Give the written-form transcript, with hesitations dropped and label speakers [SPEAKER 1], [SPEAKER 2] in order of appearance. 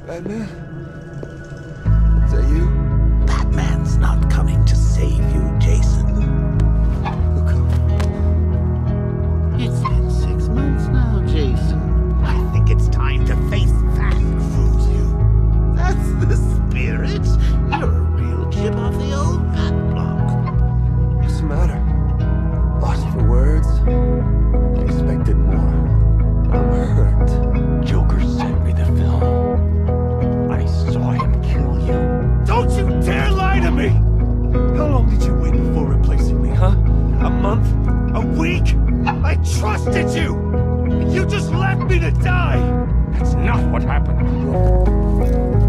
[SPEAKER 1] Batman? Is that you?
[SPEAKER 2] Batman's not coming to save you, Jason.
[SPEAKER 1] Look up.
[SPEAKER 2] It's been 6 months now, Jason. I think it's time to face facts, you. That's the spirit. You're a real chip off the old bat block.
[SPEAKER 1] What's the matter? Lost for words? I expected more. I'm hurt.
[SPEAKER 3] Joker sent me the film. I saw him kill you.
[SPEAKER 1] Don't you dare lie to me! How long did you wait before replacing me, huh? A month? A week? I trusted you! And you just left me to die!
[SPEAKER 3] That's not what happened.